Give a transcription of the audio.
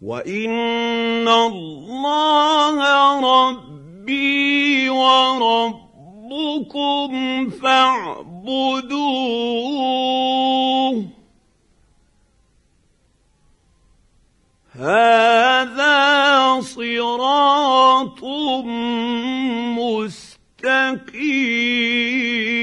وَإِنَّ اللَّهَ رَبِّي وَرَبُّكُمْ فَاعْبُدُوهُ هَٰذَا صِرَاطٌ مُّسْتَقِيمٌ.